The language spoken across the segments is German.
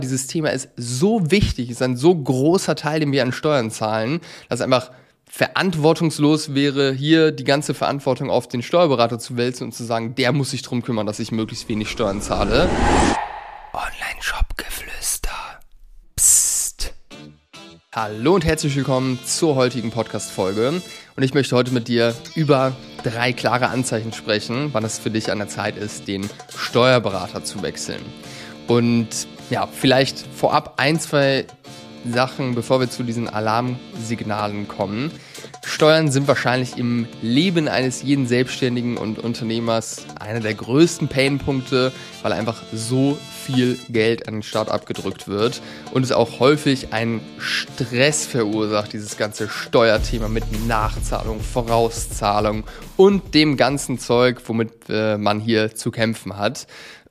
Dieses Thema ist so wichtig, ist ein so großer Teil, den wir an Steuern zahlen, dass es einfach verantwortungslos wäre, hier die ganze Verantwortung auf den Steuerberater zu wälzen und zu sagen, der muss sich drum kümmern, dass ich möglichst wenig Steuern zahle. Online-Shop-Geflüster. Psst. Hallo und herzlich willkommen zur heutigen Podcast-Folge. Und ich möchte heute mit dir über 3 klare Anzeichen sprechen, wann es für dich an der Zeit ist, den Steuerberater zu wechseln. Und ja, vielleicht vorab 1-2 Sachen, bevor wir zu diesen Alarmsignalen kommen. Steuern sind wahrscheinlich im Leben eines jeden Selbstständigen und Unternehmers einer der größten Painpunkte, weil einfach so viel Geld an den Staat abgedrückt wird und es auch häufig einen Stress verursacht, dieses ganze Steuerthema mit Nachzahlung, Vorauszahlung und dem ganzen Zeug, womit man hier zu kämpfen hat.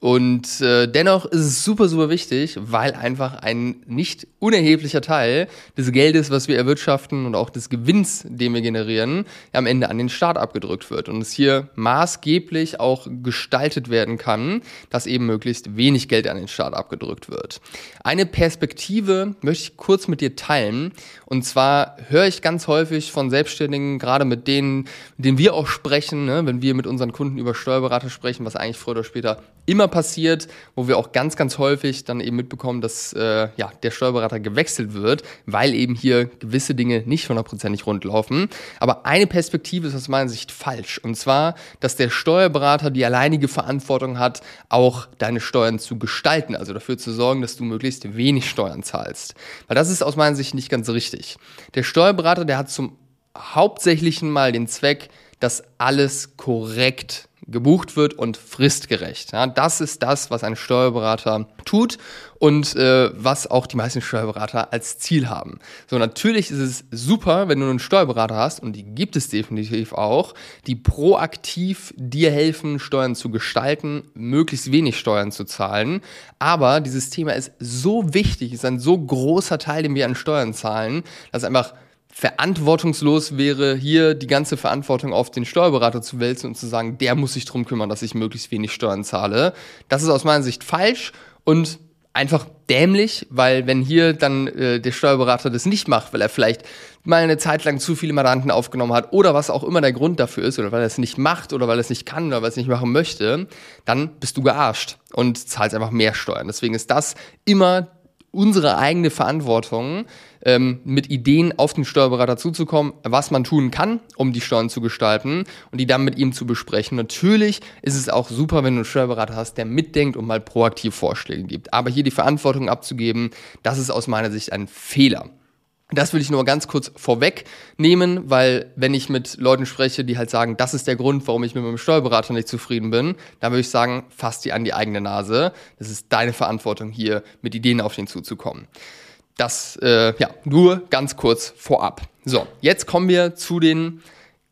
Und dennoch ist es super, super wichtig, weil einfach ein nicht unerheblicher Teil des Geldes, was wir erwirtschaften und auch des Gewinns, den wir generieren, am Ende an den Staat abgedrückt wird. Und es hier maßgeblich auch gestaltet werden kann, dass eben möglichst wenig Geld an den Staat abgedrückt wird. Eine Perspektive möchte ich kurz mit dir teilen. Und zwar höre ich ganz häufig von Selbstständigen, gerade mit denen wir auch sprechen, ne, wenn wir mit unseren Kunden über Steuerberater sprechen, was eigentlich früher oder später immer passiert, wo wir auch ganz, ganz häufig dann eben mitbekommen, dass der Steuerberater gewechselt wird, weil eben hier gewisse Dinge nicht 100%ig rund laufen. Aber eine Perspektive ist aus meiner Sicht falsch. Und zwar, dass der Steuerberater die alleinige Verantwortung hat, auch deine Steuern zu gestalten, also dafür zu sorgen, dass du möglichst wenig Steuern zahlst. Weil das ist aus meiner Sicht nicht ganz richtig. Der Steuerberater, der hat zum hauptsächlichen Mal den Zweck, dass alles korrekt gebucht wird und fristgerecht. Ja, das ist das, was ein Steuerberater tut und was auch die meisten Steuerberater als Ziel haben. So, natürlich ist es super, wenn du einen Steuerberater hast, und die gibt es definitiv auch, die proaktiv dir helfen, Steuern zu gestalten, möglichst wenig Steuern zu zahlen. Aber dieses Thema ist so wichtig, ist ein so großer Teil, den wir an Steuern zahlen, dass einfach verantwortungslos wäre, hier die ganze Verantwortung auf den Steuerberater zu wälzen und zu sagen, der muss sich drum kümmern, dass ich möglichst wenig Steuern zahle. Das ist aus meiner Sicht falsch und einfach dämlich, weil wenn hier dann der Steuerberater das nicht macht, weil er vielleicht mal eine Zeit lang zu viele Mandanten aufgenommen hat oder was auch immer der Grund dafür ist, oder weil er es nicht macht oder weil er es nicht kann oder weil er es nicht machen möchte, dann bist du gearscht und zahlst einfach mehr Steuern. Deswegen ist das immer unsere eigene Verantwortung, mit Ideen auf den Steuerberater zuzukommen, was man tun kann, um die Steuern zu gestalten und die dann mit ihm zu besprechen. Natürlich ist es auch super, wenn du einen Steuerberater hast, der mitdenkt und mal proaktiv Vorschläge gibt. Aber hier die Verantwortung abzugeben, das ist aus meiner Sicht ein Fehler. Das will ich nur ganz kurz vorwegnehmen, weil wenn ich mit Leuten spreche, die halt sagen, das ist der Grund, warum ich mit meinem Steuerberater nicht zufrieden bin, dann würde ich sagen, fass dir an die eigene Nase. Das ist deine Verantwortung, hier mit Ideen auf den zuzukommen. Das, nur ganz kurz vorab. So, jetzt kommen wir zu den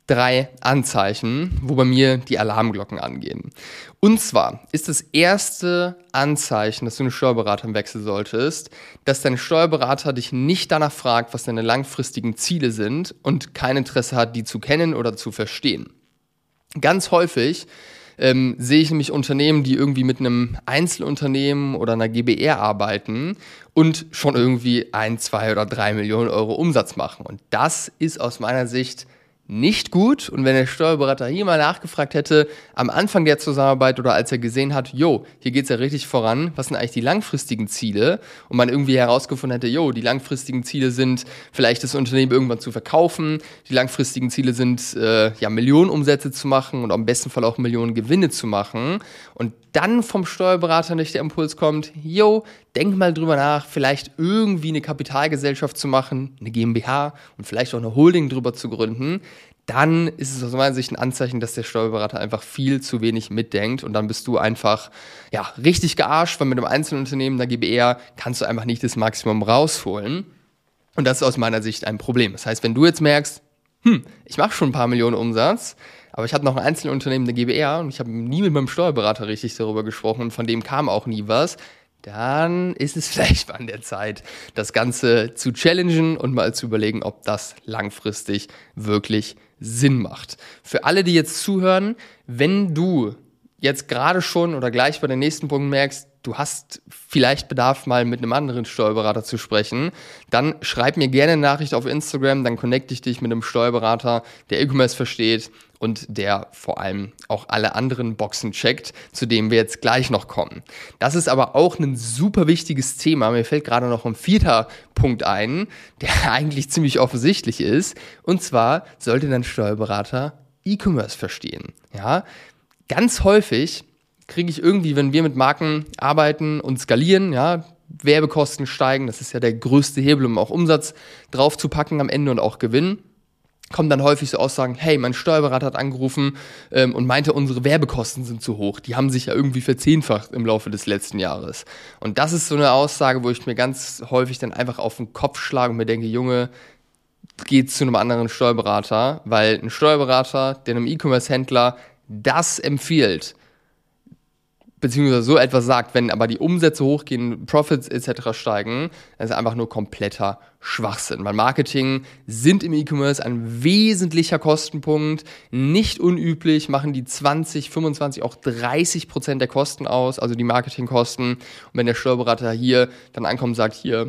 3 Anzeichen, wo bei mir die Alarmglocken angehen. Und zwar ist das erste Anzeichen, dass du einen Steuerberater wechseln solltest, dass dein Steuerberater dich nicht danach fragt, was deine langfristigen Ziele sind und kein Interesse hat, die zu kennen oder zu verstehen. Ganz häufig sehe ich nämlich Unternehmen, die irgendwie mit einem Einzelunternehmen oder einer GbR arbeiten und schon irgendwie 1, 2 oder 3 Millionen Euro Umsatz machen. Und das ist aus meiner Sicht nicht gut. Und wenn der Steuerberater hier mal nachgefragt hätte, am Anfang der Zusammenarbeit oder als er gesehen hat, hier geht's ja richtig voran, was sind eigentlich die langfristigen Ziele? Und man irgendwie herausgefunden hätte, die langfristigen Ziele sind, vielleicht das Unternehmen irgendwann zu verkaufen. Die langfristigen Ziele sind, Millionen Umsätze zu machen und am besten Fall auch Millionen Gewinne zu machen. Und dann vom Steuerberater nicht der Impuls kommt, denk mal drüber nach, vielleicht irgendwie eine Kapitalgesellschaft zu machen, eine GmbH und vielleicht auch eine Holding drüber zu gründen, dann ist es aus meiner Sicht ein Anzeichen, dass der Steuerberater einfach viel zu wenig mitdenkt und dann bist du einfach richtig gearscht, weil mit einem Einzelunternehmen, einer GbR, kannst du einfach nicht das Maximum rausholen. Und das ist aus meiner Sicht ein Problem. Das heißt, wenn du jetzt merkst, ich mache schon ein paar Millionen Umsatz, aber ich habe noch ein Einzelunternehmen, eine GbR, und ich habe nie mit meinem Steuerberater richtig darüber gesprochen und von dem kam auch nie was, dann ist es vielleicht mal an der Zeit, das Ganze zu challengen und mal zu überlegen, ob das langfristig wirklich Sinn macht. Für alle, die jetzt zuhören, wenn du jetzt gerade schon oder gleich bei den nächsten Punkten merkst, du hast vielleicht Bedarf, mal mit einem anderen Steuerberater zu sprechen, dann schreib mir gerne eine Nachricht auf Instagram, dann connecte ich dich mit einem Steuerberater, der E-Commerce versteht und der vor allem auch alle anderen Boxen checkt, zu dem wir jetzt gleich noch kommen. Das ist aber auch ein super wichtiges Thema. Mir fällt gerade noch ein 4. Punkt ein, der eigentlich ziemlich offensichtlich ist. Und zwar sollte dein Steuerberater E-Commerce verstehen. Ja, ganz häufig kriege ich irgendwie, wenn wir mit Marken arbeiten und skalieren, ja, Werbekosten steigen, das ist ja der größte Hebel, um auch Umsatz drauf zu packen am Ende und auch Gewinn, kommen dann häufig so Aussagen, hey, mein Steuerberater hat angerufen und meinte, unsere Werbekosten sind zu hoch. Die haben sich ja irgendwie verzehnfacht im Laufe des letzten Jahres. Und das ist so eine Aussage, wo ich mir ganz häufig dann einfach auf den Kopf schlage und mir denke, Junge, geht zu einem anderen Steuerberater, weil ein Steuerberater, der einem E-Commerce-Händler das empfiehlt, beziehungsweise so etwas sagt, wenn aber die Umsätze hochgehen, Profits etc. steigen, das ist einfach nur kompletter Schwachsinn. Weil Marketing sind im E-Commerce ein wesentlicher Kostenpunkt, nicht unüblich, machen die 20, 25, auch 30% der Kosten aus, also die Marketingkosten. Und wenn der Steuerberater hier dann ankommt und sagt, hier,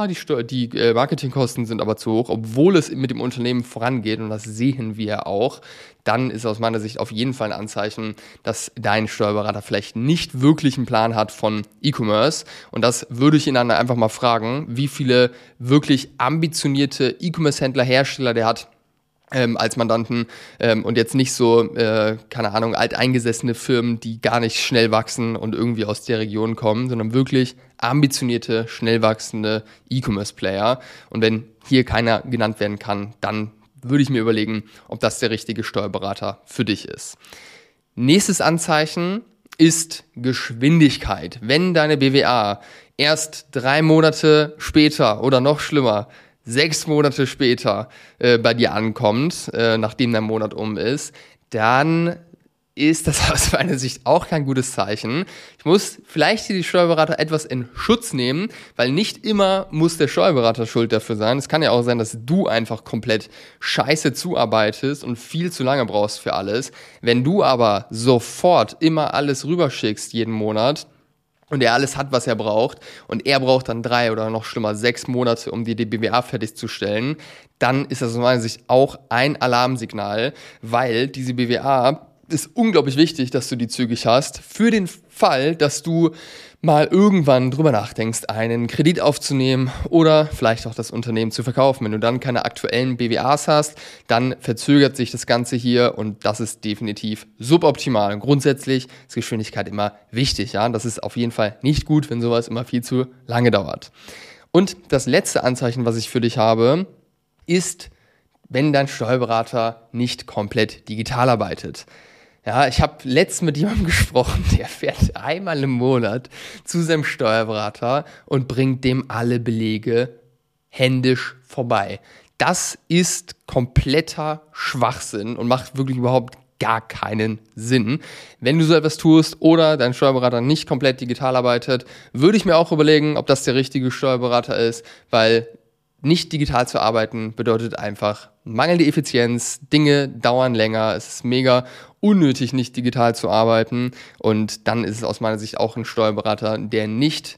die Marketingkosten sind aber zu hoch, obwohl es mit dem Unternehmen vorangeht, und das sehen wir auch, dann ist aus meiner Sicht auf jeden Fall ein Anzeichen, dass dein Steuerberater vielleicht nicht wirklich einen Plan hat von E-Commerce. Und das würde ich ihn dann einfach mal fragen, wie viele wirklich ambitionierte E-Commerce-Händler, Hersteller der hat als Mandanten und jetzt nicht so, keine Ahnung, alteingesessene Firmen, die gar nicht schnell wachsen und irgendwie aus der Region kommen, sondern wirklich ambitionierte, schnell wachsende E-Commerce-Player. Und wenn hier keiner genannt werden kann, dann würde ich mir überlegen, ob das der richtige Steuerberater für dich ist. Nächstes Anzeichen ist Geschwindigkeit. Wenn deine BWA erst 3 Monate später oder noch schlimmer, 6 Monate später bei dir ankommt, nachdem der Monat um ist, dann ist das aus meiner Sicht auch kein gutes Zeichen. Ich muss vielleicht hier die Steuerberater etwas in Schutz nehmen, weil nicht immer muss der Steuerberater schuld dafür sein. Es kann ja auch sein, dass du einfach komplett scheiße zuarbeitest und viel zu lange brauchst für alles. Wenn du aber sofort immer alles rüberschickst jeden Monat, und er alles hat, was er braucht, und er braucht dann 3 oder noch schlimmer 6 Monate, um dir die BWA fertigzustellen, dann ist das aus meiner Sicht auch ein Alarmsignal, weil diese BWA ist unglaublich wichtig, dass du die zügig hast, für den Fall, dass du mal irgendwann drüber nachdenkst, einen Kredit aufzunehmen oder vielleicht auch das Unternehmen zu verkaufen. Wenn du dann keine aktuellen BWAs hast, dann verzögert sich das Ganze hier und das ist definitiv suboptimal. Und grundsätzlich ist Geschwindigkeit immer wichtig, ja. Das ist auf jeden Fall nicht gut, wenn sowas immer viel zu lange dauert. Und das letzte Anzeichen, was ich für dich habe, ist, wenn dein Steuerberater nicht komplett digital arbeitet. Ja, ich habe letztens mit jemandem gesprochen, der fährt einmal im Monat zu seinem Steuerberater und bringt dem alle Belege händisch vorbei. Das ist kompletter Schwachsinn und macht wirklich überhaupt gar keinen Sinn. Wenn du so etwas tust oder dein Steuerberater nicht komplett digital arbeitet, würde ich mir auch überlegen, ob das der richtige Steuerberater ist, weil nicht digital zu arbeiten bedeutet einfach mangelnde Effizienz, Dinge dauern länger, es ist mega unnötig, nicht digital zu arbeiten und dann ist es aus meiner Sicht auch ein Steuerberater, der nicht,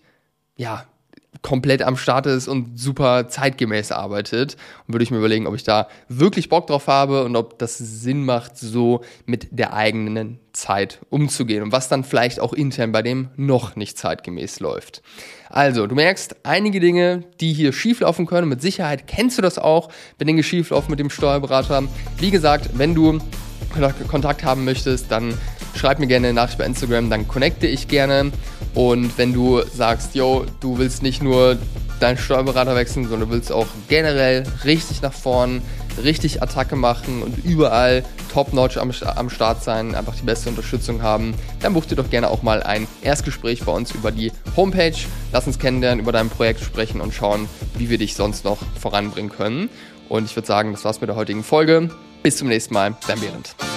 komplett am Start ist und super zeitgemäß arbeitet. Und würde ich mir überlegen, ob ich da wirklich Bock drauf habe und ob das Sinn macht, so mit der eigenen Zeit umzugehen und was dann vielleicht auch intern bei dem noch nicht zeitgemäß läuft. Also, du merkst einige Dinge, die hier schieflaufen können. Mit Sicherheit kennst du das auch, wenn Dinge schieflaufen mit dem Steuerberater. Wie gesagt, wenn du Kontakt haben möchtest, dann schreib mir gerne eine Nachricht bei Instagram, dann connecte ich gerne. Und wenn du sagst, du willst nicht nur deinen Steuerberater wechseln, sondern du willst auch generell richtig nach vorn, richtig Attacke machen und überall top-notch am Start sein, einfach die beste Unterstützung haben, dann buch dir doch gerne auch mal ein Erstgespräch bei uns über die Homepage. Lass uns kennenlernen, über dein Projekt sprechen und schauen, wie wir dich sonst noch voranbringen können. Und ich würde sagen, das war's mit der heutigen Folge. Bis zum nächsten Mal, dein Behrend.